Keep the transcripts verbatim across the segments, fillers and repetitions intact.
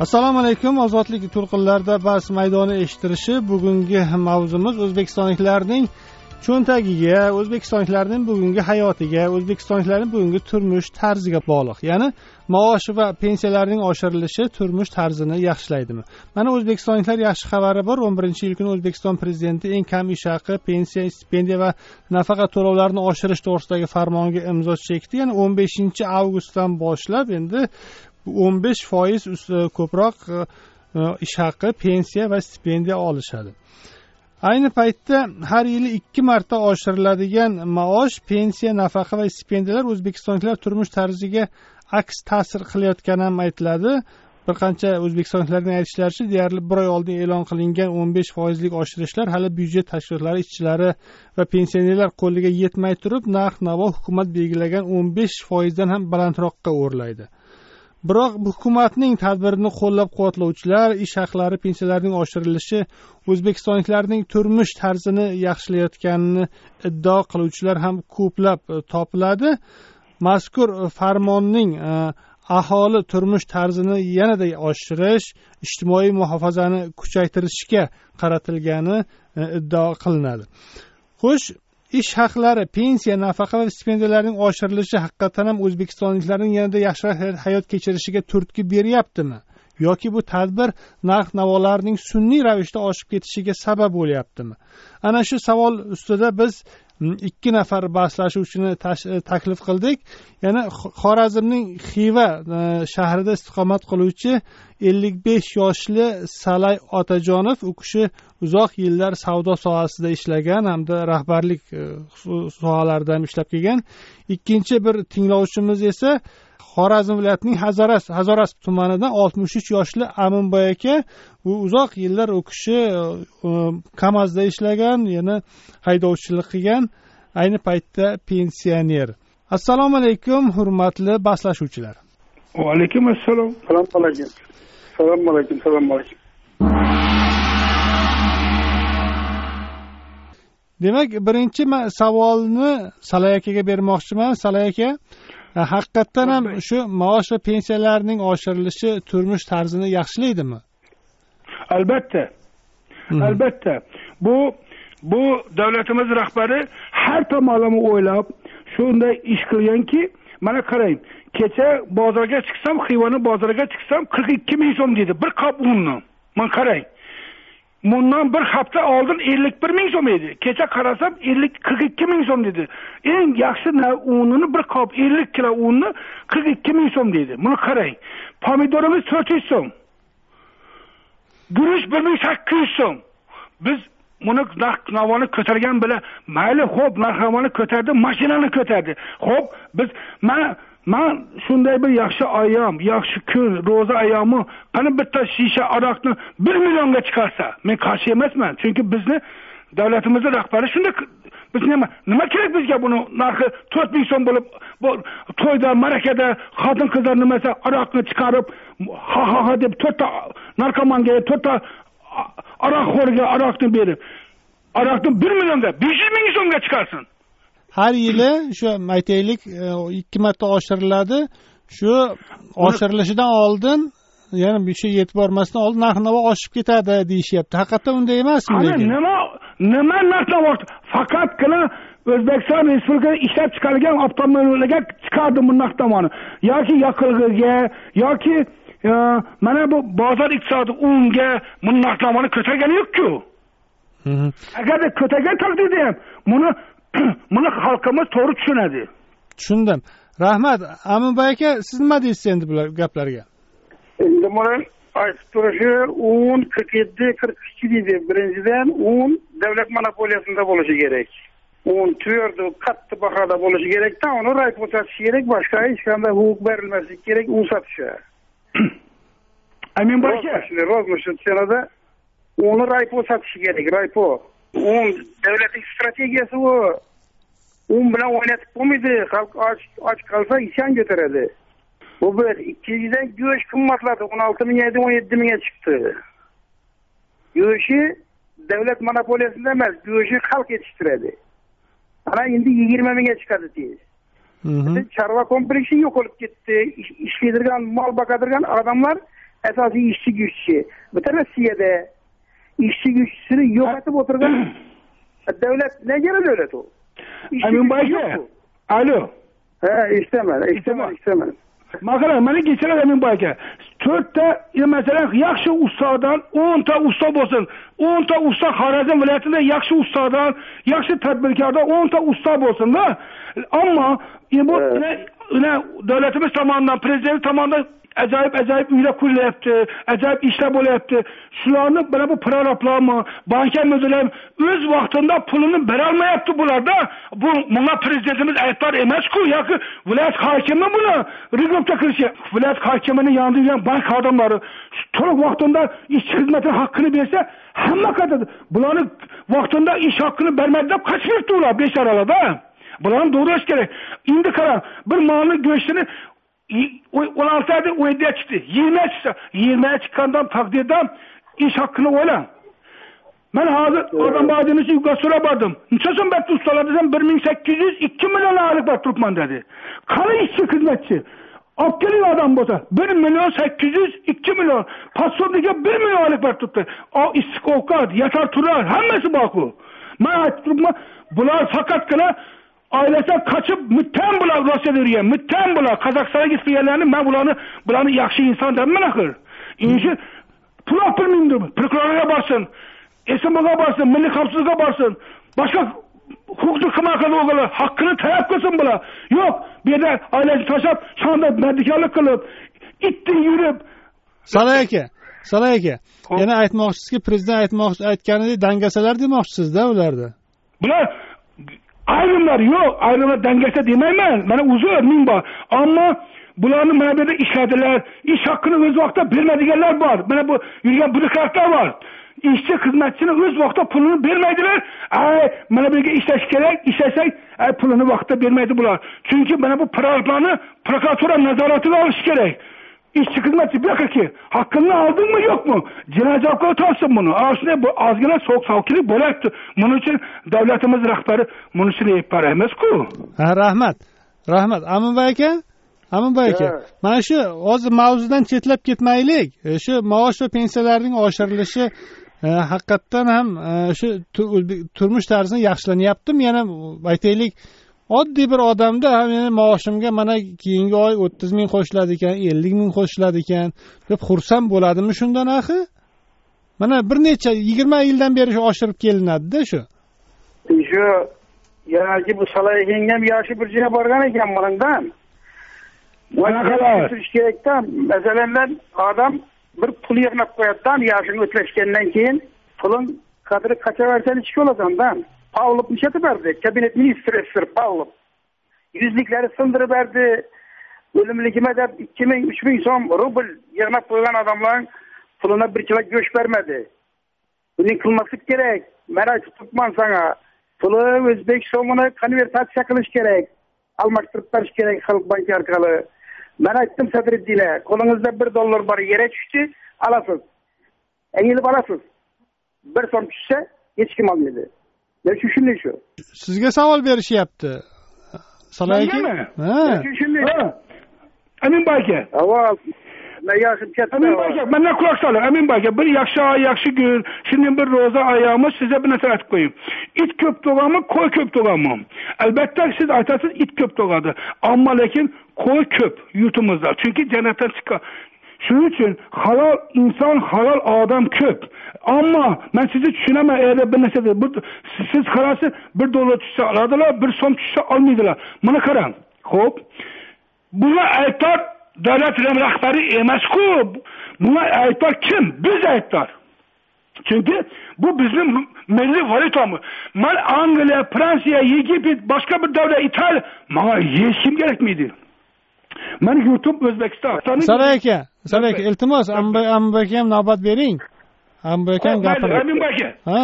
Assalomu alaykum. Ozodlik to'lqinlarida bas maydoni eshittirishi. Bugungi mavzumiz o'zbekistonliklarning cho'ntagiga, o'zbekistonliklarning bugungi hayotiga, o'zbekistonliklarning bugungi turmush tarziga bog'liq. Ya'ni maosh va pensiyalarning oshirilishi turmush tarzini yaxshilaydimi? Mana o'zbekistonliklar yaxshi xabari bor. o'n birinchi iyul kuni O'zbekiston prezidenti eng kam ish haqi, pensiya, stipendiya va nafaqa to'lovlarini oshirish to'g'risidagi farmonga imzo chekdi. Ya'ni o'n beshinchi avgustdan boshlab endi o'n besh foiz ko'proq ish haqi, pensiya va stipendiya olishadi. Ayni paytda har yili ikki marta oshiriladigan maosh, pensiya, nafaqa va stipendiyalar o'zbekistonliklar turmush tarziga aks ta'sir qilayotgani ham aytiladi. Bir qancha o'zbekistonliklarning aytishlaricha, deyarli bir oy oldin e'lon qilingan o'n besh foizlik oshirishlar hali byudjet tashkilotlari ishchilari va pensionerlar qo'liga yetmay turib, narx-navo hukumat belgilagan o'n besh foizdan ham balandroqqa o'rlaydi. Biroq hukumatning tadbirini qo'llab-quvvatlovchilar, ish haqlari, pensiyalarning oshirilishi o'zbekistonliklarning turmush tarzini yaxshilayotganini iddao qiluvchilar ham ko'plab topiladi. Mazkur farmonning aholi turmush tarzini yanada oshirish, ijtimoiy muhofazani kuchaytirishga qaratilgani iddao qilinadi. Xo'sh, ish haqlari, pensiya, nafaqa va stipendiyalarning oshirilishi haqiqatan ham o'zbekistonliklarning yanada yaxshiroq hayot kechirishiga turtki beryaptimi? Yoki bu tadbir narx-navolarning sun'iy ravishda oshib ketishiga sabab bo'lyaptimi? Ana shu savol ustida biz ikki nafar bahslashuvchini taklif qildik. Ya'ni Xorazmning Xiva shahrida istiqomat qiluvchi ellik besh yoshli Salay Otajonov, u kishi uzoq yillar savdo sohasida ishlagan hamda rahbarlik sohalarida ham ishlab kelgan. Ikkinchi bir tinglovchimiz esa Xorazm viloyatining Hazoras Hazoras tumanidan oltmish uch yoshli Aminboy aka, u uzoq yillar u kishi Kamazda ishlagan, yana haydovchilik qilgan, ayni paytda pensioner. Assalomu alaykum, hurmatli baslashuvchilar. Va alaykum assalom. Assalomu alaykum. Assalomu alaykum. Assalomu alaykum. Demak, birinchi savolni Salay akaga bermoqchiman. Salay aka, haqiqatdan ham shu maosh va pensiyalarning oshirilishi turmush tarzini yaxshilaydimi? Albatta. Albatta. Bu bu davlatimiz rahbari har tomonlama o'ylab shunday ish qilganki, mana qarang, kecha bozorga chiqsam, Xivani bozoriga chiqsam qirq ikki ming so'm dedi bir qop unni. Men qarang. Bundan bir hafta oldin ellik bir ming so'm edi. Kecha qarasam ellik qirq ikki ming so'm dedi. Eng yaxshi unini bir qop ellik kilo unni qirq ikki ming so'm dedi. Buni qarang. Pomidorimiz to'rt yuz so'm. Guruch bir ming sakkiz yuz so'm. Biz buni narx-navoni ko'targan bilan mayli, xo'p, narx-navoni ko'tardi, mashinani ko'tardi. Xo'p, biz men Men shunday bir yaxshi ayom, yaxshi kun, ro'za ayomi, qani bitta shisha aroqni bir millionga chiqarsa, men qarshi emasman. Chunki bizni davlatimizning rahbari shunday, biz nima nima kerak bizga buni narxi to'rt ming so'm bo'lib, bu to'yda, marakada xotin qizlar nimasi aroqni chiqarib, ha ha ha deb to'rtta narkomonga, to'rtta aroqxo'rga aroqni berib, aroqni bir millionga, besh yuz ming so'mga chiqarsin. Har yili shu aytaylik ikki marta oshiriladi. Shu oshirilishidan oldin, ya'ni bir şey yetib bormasdan oldin narx-navo oshib ketadi deyishyapti. Haqiqatda unday emasmi? Nima nima narx-navo? Faqatgina O'zbekiston Respublikasida ishlab chiqarilgan avtomobillarga chiqardi bu narx-navoni. Yoki yoqilg'iga, yoki mana bu bozor iqtisodi unga bu narx-navoni ko'targani yo'q-ku. Agarda ko'targan taqdirda ham buni Buni xalqimiz to'g'ri tushunadi. Tushundim. Rahmat. Aminboy aka, siz nima deysiz endi bular gaplarga? Endi mana aytib turishi un qirq yetti qirq ikki deydi. Birinchidan un davlat monopoliyasida bo'lishi kerak. Un twerdo qattiq bahoda bo'lishi kerak-da, uni rayt o'tatish kerak, boshqa hech qanday huquq berilmasligi kerak un sotishi. Aminboy aka, rozmishni senada uni rayt o'tatish kerak, raypo. Un davlatning strategiyasi u. Un bilan o'ynatib bo'lmaydi. Xalq och och qolsa isyon ko'taradi. Bu bir. Ikkinchidan go'sht qimmatladi. o'n olti ming edi, o'n yetti mingga chiqdi. Go'shti davlat monopoliyasida emas, go'shti xalq yetishtiradi. Ana endi yigirma mingga chiqadi tez. Chorva kompleksi yo'qolib ketdi. Ishlaydigan, mol boqadirgan odamlar asosiy ishchi güchçi. Butun Rossiyada işçi güççüsünü yok etip oturgan devlet ne gene devlet o? Amin Bayke. Alo. He istemez, istemez, istemez. Makara, meni geçer Amin Bayke. To'rtta mesela yaxshi ustadan o'nta usta bo'lsin. o'nta usta Xorazm viloyatida yaxshi ustadan, yaxshi tadbirkordan o'nta usta bo'lsin-da. Ammo bu davlatimiz tomonidan, prezident tomonidan acayip acayip uylar qurilyapti, acayip ishlar bo'lyapti. Shularni mana bu prorablarmi, banka müdürleri o'z vaqtida pulini bera olmayapti bularda. Bu bunga prezidentimiz aytlar emas-ku, yoki viloyat hokimi buni rigobga kirishi. Viloyat hokimining yonida yurgan bank xodimlari to'liq vaqtida ish xizmati haqqini bersa, hamma qadar bularni vaqtida ish haqqini bermadi deb qachiribdi ular becharalarda. Bularni to'g'rilash kerak. Endi qarang, bir molni go'shtini on olti ayda on yediga chiqdi. yigirma chiqsa, yigirmaga chiqqandan taqdirdan ish haqqini o'ylang. Men hozir odam bojini yuqori so'rab bordim. Necha so'm berdi ustalar desam bir ming sakkiz yuz ikki million alik berib turibman dedi. Qani ishchi xizmatchi? Olib keling odam bo'lsa, bir million sakkiz yuz ikki million, pasportiga bir million alik berib turibdi. O issiq ovqat, yatar turar, hammasi bor-ku. Men aytib turibman, bular faqatgina ailesi kaçıp müttem bular Rossiyada yurgan, müttem bular Qozog'istonga ketganlarni, men bularni bularni yaxshi inson deyman axir. Inji pul olib bilmaydi. Prokurorga borsin, S M O'ga borsin, milliy xavfsizlikka borsin, boshqa huquqni himoya qiluvchilar haqqini talab qilsin bular. Yo'q, bu yerda oilani tashlab, shunda madikorlik qilib, itni yurib. Salay aka, Salay aka. Yana aytmoqchisizki, prezident aytmoqchi aytganidek dangasalar demoqchisizda ularda. Bular ayrimlar yo'q, ayrimlar dangasa demayman. Mana uzr ming bor. Ammo bularni mana bu yerda ishladilar, ish haqqini o'z vaqtida bermaydiganlar bor. Mana bu yurgan byurokratlar bor. Ishchi xizmatchini o'z vaqtida pulini bermaydilar. Ay, mana bu yerga ishlash kerak, ishlasak, ay pulini vaqtida bermaydi bular. Chunki mana bu prokuraturani prokuratura nazoratiga olish kerak. İşçi xizmatchi buyoqqa haqqini oldingmi yo'qmi? Jinoyat javobga tortsin buni. Aslida bu ozgina so'q savkilik bo'lyapti. Buning uchun davlatimiz rahbari buni uchun aytib emas-ku. Ha, rahmat. Rahmat. Aminbay aka, Aminbay aka. Mana shu hozir mavzudan chetlab ketmaylik. Shu maosh va pensiyalarning oshirilishi haqiqatdan ham shu turmush tarzini yaxshilanyaptimi? Yana aytaylik, oddiy bir odamda ham meni maoshimga mana keyingi oy o'ttiz ming qo'shiladi ekan, ellik ming qo'shiladi ekan deb xursand bo'ladimi shundan axi? Mana bir necha yigirma yildan beri shu oshirib kelinadi-da shu. Shu yoki bu Salayhing ham yoshi bir joyga borgan ekan bundan. Mana qarash kerakdan, masalan, odam bir pul yig'nab qo'yadidan, yoshini o'tlashgandan keyin pulin qadri qancha versen ichki olasandan. Pavlov nişatı verdi. Kabinet ministri Sir Pavlov. Yüzlikleri sındırıp verdi. Ölümlükime de iki bin üç bin son rubl yığınıp koygan adamların puluna bir kilo göç vermedi. Bunun kılması gerek. Merak tutman sana. Pulu Özbek somunu konvertasyon kılış gerek. Almaktırıp veriş gerek Halk Banki arkalı. Ben ettim Sadreddin'e. Kolunuzda bir dolar var yere düştü. Alasız. Eğilip alasız. Bir son düşse hiç kim almadı. Ne düşündün şu? Sizge savol berishyapti. Salay aka. Ha. Ne düşündün? Amin Bayke. Avval ne yaxshi katta. Amin Bayke, mendan quloq soling. Amin Bayke, bir yaxshi oy, yaxshi kun. Şimdi bir ro'za oyimiz sizga bir narsa aytib qo'ying. It ko'p tug'ami, qo'y ko'p tug'ami? Albatta siz aytasiz it ko'p tug'adi. Ammo lekin qo'y ko'p yurtimizda. Chunki jannatdan chiqqan. Shuning uchun halol inson, halol odam ko'p. Ammo men sizni tushunaman, eğer bir narsa siz qarasiz, bir dollar tushsa oladilar, bir so'm tushsa olmaydilar. Mana qarang. Xo'p. Bular aytlar davlat rahbari emas-ku. Bular aytlar kim? Biz aytlar. Chunki bu bizning milliy valyutamiz. Men Angliya, Fransiya, Yegipet, boshqa bir davlat, Italiya, menga yechim kerakmaydi. Men yurtim O'zbekiston. Salay aka, Salay aka, iltimos, Aminbay aka ham navbat bering. Aminbay aka gapiring. Aminbay aka. Ha.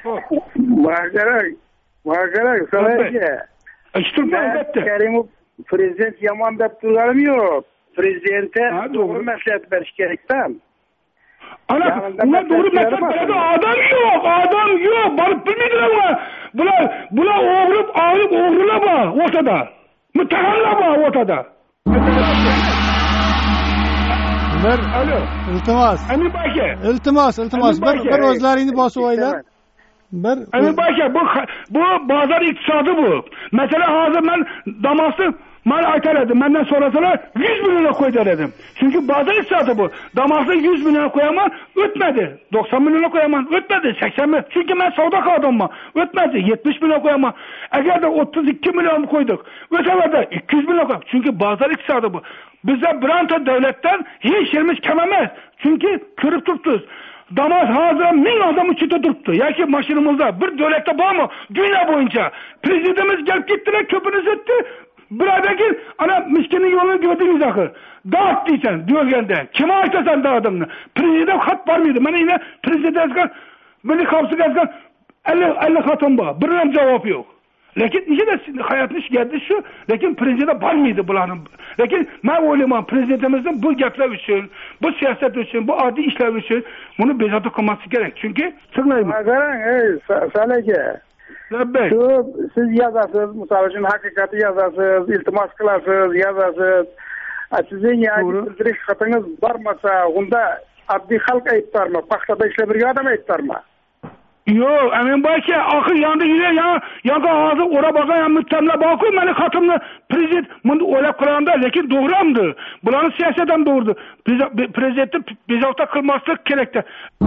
Magarak, magarak, Salay aka. Ishtirma albatta. Karimov prezident yomon deb turganim yo'q. Prezidentga to'g'ri maslahat berish kerakdan. Ana, bunlar doğru maslahat beradi, odam yo'q, odam yo'q, borib bilmaydilar ular. Bular, bular o'g'rib, olib o'g'rilar bor o'rtada. Muttahamlar bor o'rtada. bir alo iltimos amin aka iltimos iltimos bir bir o'zlaringni bosib o'ylar bir amin aka bu bu bozor iqtisodi bu masalan hozir men Damas'ni men aytar edim menden so'rasalar yuz milyona qo'y der edim chunki bozor iqtisodi bu Damas'ni yuz milyona qo'yaman o'tmadi doksan milyona qo'yaman o'tmadi sakson million chunki men savdo qilganman o'tmadi yetmish million qo'yaman agarda o'ttiz ikki million qo'ydik o'taverdi ikki yuz million qo'yaman chunki bozor iqtisodi bu bizda bironta davlatdan hech yerimiz kam emas chunki ko'rib turibsiz Damas hozir ming odam ichida turibdi yoki mashinamizda bir davlatda bormi dunyo bo'yicha prezidentimiz kelib ketdilar ko'pini zetdi bir oydan keyin ana miskinning yo'lini ko'rdingiz axir dod deysan deganda kim aytasan dodimni prezident xat bormaydi mana endi prezident yozgan milliy xavfsizlik yozgan ellik ellik xatim bor bir ham javob yo'q lekin nechada hayotni shigadi shu lekin prezident bormaydi bularni lekin men o'ylayman prezidentimizning bu gaplar uchun bu siyosat uchun bu oddiy ishlar uchun buni bezovta qilmaslik kerak chunki tinglayman qarang ey salaka labbay shu siz yozasiz misol uchun haqiqatni yozasiz iltimos qilasiz yozasiz sizning bildirish xatingiz bormasa unda oddiy xalq aybdormi paxtada ishlab yurgan odam aybdormi yo'q amin aka oxir yonda yurgan yo'q hozir o'rab olgan ham mutamlab borku meni xotimni prezident buni o'ylab qo'yanda lekin to'g'rimdi bularni siyosat ham to'g'ri prezidentni bezovta qilmaslik kerakda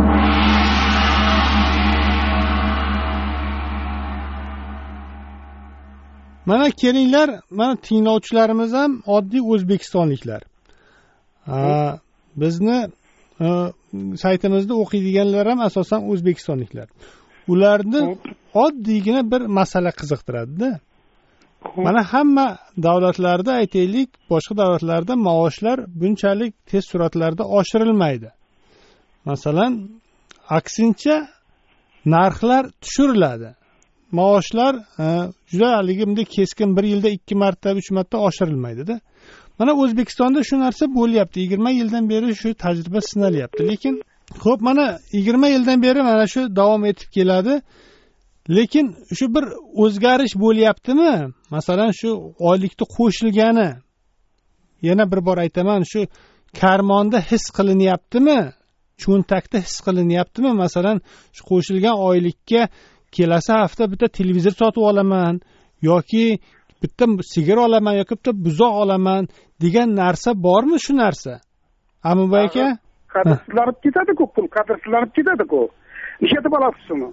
mana kelinglar mana tinglovchilarimiz ham oddiy o'zbekistonliklar bizni saytimizda o'qiydiganlar ham asosan o'zbekistonliklar ularni oddiygina bir masala qiziqtiradida mana hamma davlatlarda aytaylik boshqa davlatlarda maoshlar bunchalik tez sur'atlarda oshirilmaydi masalan aksincha narxlar tushiriladi maoshlar juda haligimdek keskin bir yilda ikki marta uch marta oshirilmaydida mana O'zbekistonda shu narsa bo'lyapti yigirma yildan beri shu tajriba sinalyapti lekin xo'p mana yigirma yildan beri mana shu davom etib keladi lekin shu bir o'zgarish bo'lyaptimi masalan shu oylikni qo'shilgani yana bir bor aytaman shu karmonda his qilinyaptimi cho'ntakda his qilinyaptimi masalan shu qo'shilgan oylikka kelasi hafta bitta televizor sotib olaman yoki bitta sigir olaman yoki bitta buzoq olaman degan narsa bormi shu narsa Amubay aka qadrsizlanib ketadi-ku pul qadrsizlanib ketadi-ku nechata bo'lasiz shuni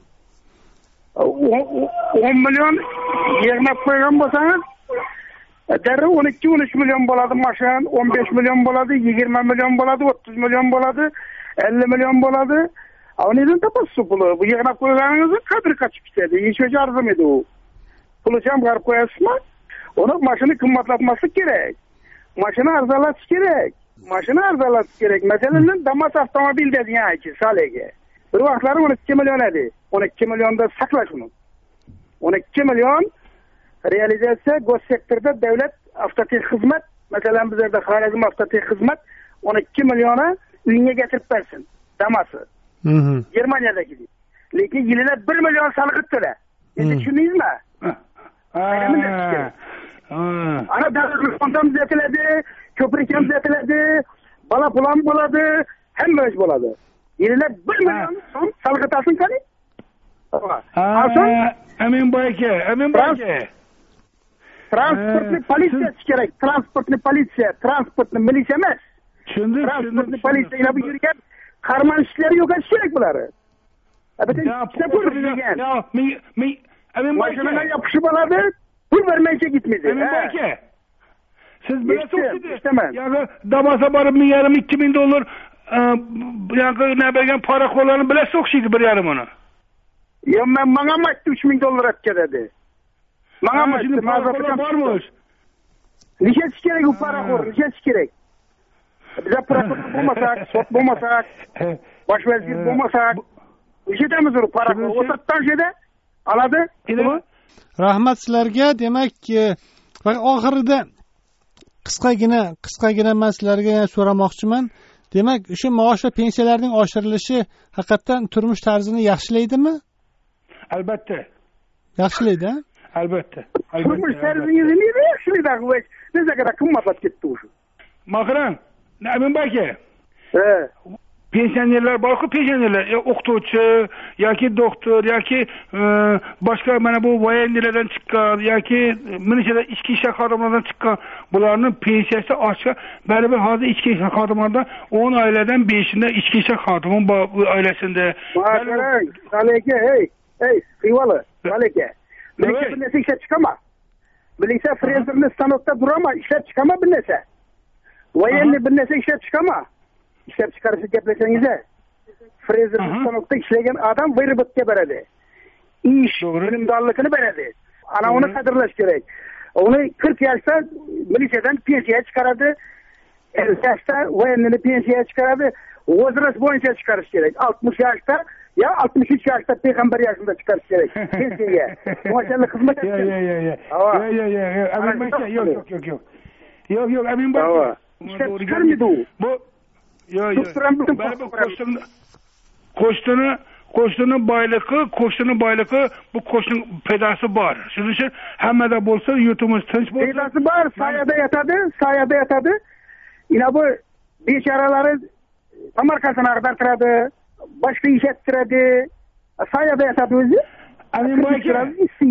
o'n million yig'nab qo'ygan bo'lsangiz darrov o'n ikki o'n uch million bo'ladi mashin o'n besh million bo'ladi yigirma million bo'ladi o'ttiz million bo'ladi ellik million bo'ladi Nedan topasiz puli? Bu yig'nab qo'yganingizni qadri qochib ketadi. Hech hech arzimaydi u. Pulni ham qarab qo'yasizmi? Uni mashina qimmatlatmaslik kerak. Mashina arzonlatish kerak. Mashina arzonlatish kerak. Masalan, Damas avtomobil degan ayki, salega. Bir vaqtlari o'n ikki million edi. o'n ikki millionda saqla shuni. o'n ikki million realizatsiya gossektorda davlat avtotex xizmat, masalan bizlarda Xorazm avtotex xizmat o'n ikki milliona uyga getirib bersin. Damas'ı. Germaniyadagi. Lekin yilida bir million salqitdilar. Endi tushundingizmi? Ana davlat fondam tuzatiladi, ko'prik ham tuzatiladi, bola pulam bo'ladi, hamma ish bo'ladi. Yilida bir million so'm salqitasin qani? Amin boyka, amin boyka. Transportni politsiyasi kerak, transportni politsiya, transportni militsiya emas. Tushundim, transportni politsiya ila bu yurgan qarman ishlari yo'qotish kerak bularni. Mashinalar yopishib oladi, pul bermaycha ketmaydi. Amin boyka. Siz bilasiz, yani Damas'a borib bir yarim ikki ming dollar yani ne bergan paraxo'rlarni bilasiz o'xshaydi bir yarim uni. Yo, men menga aytdi uch ming dollar olib keladi. Menga aytdi, ma'zafat bormish. Necha kerak u paraxo'r, necha kerak? Bize prokuror bo'lmasak, sot bo'lmasak, bosh vazir bo'lmasak, yetamiz u paraxo'r. O'satdan şeyde oladi. Rahmat sizlarga. Demak, oxirida qisqagina, qisqagina men sizlarga so'ramoqchiman. Demak, o'sha maosh va pensiyalarning oshirilishi haqiqatan turmush tarzini yaxshilaydimi? Albatta. Yaxshilaydi, albatta. Turmush tarzingizni nima yaxshilaydi? Nega qimmatlab ketdi o'sha? Mahram, Amin boyka. He. Pensionerlar bor-ku, pensionerlar, o'qituvchi yoki doktor yoki boshqa mana bu voyennilardan chiqqan yoki minishada ichki ishlar xodimlaridan chiqqan bularning pensiyasi oshqa baribir hozir ichki ishlar xodimlaridan o'n oiladan beshida ichki ishlar xodimi bor bu oilasida. Qarang, Saleka, hey, hey, Xivali, Saleka. Menga bir narsa ishlab chiqama. Bilingsa, frezerni stanokda durama, ishlab chiqama bir narsa. Voyenni bir narsa ishlab chiqama. ishlab chiqarishni gaplashsangiz-a, frezer stanokda ishlagan odam vyrobatga beradi. Ish bilimdonligini beradi. Ana uni qadrlash kerak. Uni qirq yoshda militsiyadan pensiya chiqaradi, ellik yoshda voyennini pensiya chiqaradi, возраст bo'yicha chiqarish kerak. oltmish yoshda ya oltmish uch yoshda payg'ambar yoshida chiqarish kerak pensiyaga. Mashallah xizmat etgan. Yo'q, yo'q, yo'q. Yo'q, yo'q, yo'q. Amin baka, yo'q, yo'q, yo'q, yo'q. Yo'q, yo'q, amin baka. Ishlab chiqarmaydi u. Bu yo'q, yo'q. Qo'shni qo'shtini qo'shtini boyligi, qo'shtini boyligi bu qo'shtin pedasi bor. Shuning uchun hammada bo'lsa, yurtimiz tinch bo'lsin. Pedasi bor, soyada yotadi, soyada yotadi. Ina bu bechoralari Samarqanddan ag'dartiradi, boshqa ish ettiradi. Soyada yotadi o'zi. Amin boyga.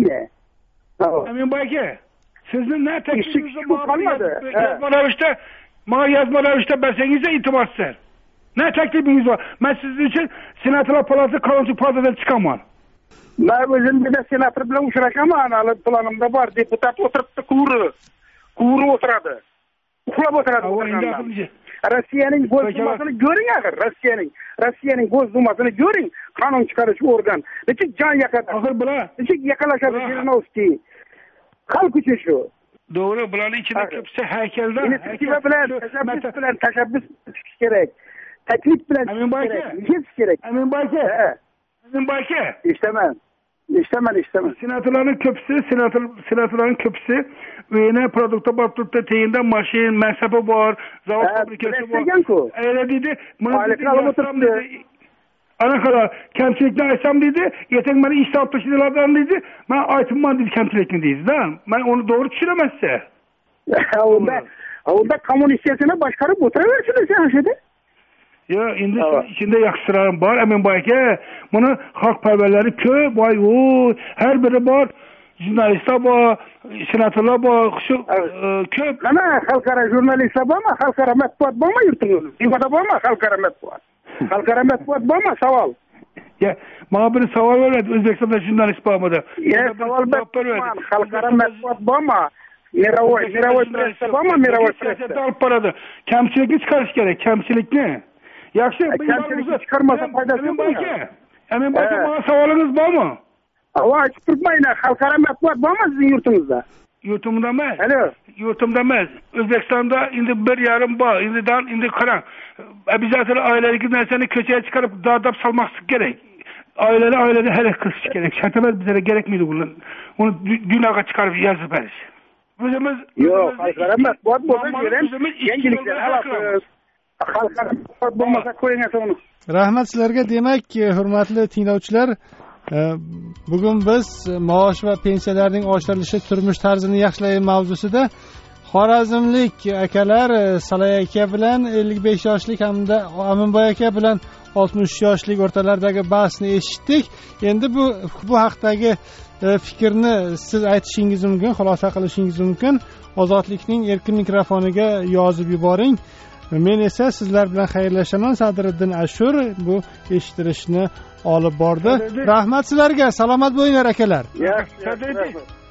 Amin boyga. Sizni na taklifingizni qolmadi. Yozma ravishda, menga yozma ravishda bersangiz-a iltimoslar. Ne taklifingiz var? Ben sizin için Senatlar Palatı Kanuncu Pazar'dan çıkamam. Ben özüm bir de senatör bilen uçraşamam. Alıp planımda var. Deputat oturuptu kuru. Kuru oturadı. Uxlab oturadı. Rossiyaning Go'z dumasini ko'ring axir. Rossiyaning Rossiyaning Go'z dumasini ko'ring. Qonun chiqarish organ. Nechuk jon yaqadi. Axir bular nechuk yaqalashadi Jirinovskiy. Xalq uchun shu. Doğru. Bularning ichida ko'psi haykalda. Inisiativa bilan, tashabbus bilan, tashabbus chiqish kerak. Taklif bilan chiqish kerak. Amin baka. Amin baka. İstemem. İstemem, istemem. Senatörlerin köpüsü, senatör, senatörlerin köpüsü yine produkta batırtta teyinde maşin, mesafe var, zavut fabrikası var. Öyle dedi. Ailesini alıp oturttu. Ana kadar kemçilikle açsam dedi, yetek beni iş tapıştılardan dedi, ben aytımman dedi kemçilikini dedi. Ben onu doğru düşünemezse. Onda, onda komünistiyasına başkarıp oturuyorsunuz sen şimdi. Ya indi içinde yaxşılarım var emin bayke. Bunu xalqparvarlari ko'p, voy o, her biri var. Jurnalistlar var, senatörlar var, şu ko'p. Ana xalqaro jurnalistlar bormi? Xalqaro matbuot bormi yurtingizda? Yurtda bormi xalqaro matbuot? Xalqaro matbuot bormi? Savol. Ya, bana bir savol verdi. O'zbekistonda jurnalist bormidi? Ya, savol berman. Xalqaro matbuot bormi? Mirovoy, Mirovoy pressa bormi? Mirovoy pressa. Olib boradi. Kamchilikni chiqarish kerak, kamchilikni. Yaxshi, kamchilikni chiqarmasa foydasi yo'q. Amin baka, bana savolingiz bormi? Ava aytib turmayman, xalqaro matbuot bormi sizning yurtingizda? Yurtimda emas. Alo. Yurtimda emas. O'zbekistonda endi bir yarim bor. Endi dan endi qarang. Обязательно oiladagi narsani ko'chaga chiqarib dardab salmoqlik kerak. Oilani oilada hal qilish kerak. Shartlar bizga kerakmaydi bular. Uni dunyoga chiqarib yozib berish. O'zimiz yo'q, xalqaro matbuot bo'lsa kerak. Yangiliklar halol. Xalqaro matbuot bo'lmasa qo'yinglar uni. Rahmat sizlarga. Demak, hurmatli tinglovchilar, bugun biz maosh va pensiyalarning oshirilishi, turmush tarzini yaxshilash mavzusida xorazmlik akalar Salay aka bilan ellik besh yoshlik hamda Aminboy aka bilan oltmish yoshlik o'rtalardagi bahsni eshitdik. Endi bu bu haqdagi fikrni siz aytishingiz mumkin, xulosa qilishingiz mumkin. Ozodlikning erkin mikrofoniga yozib yuboring. Men esa sizlar bilan xayrlashaman. Sadriddin Ashur bu eshittirishni olib bordi. Rahmat sizlarga. Salomat bo'linglar akalar. Yaxshi.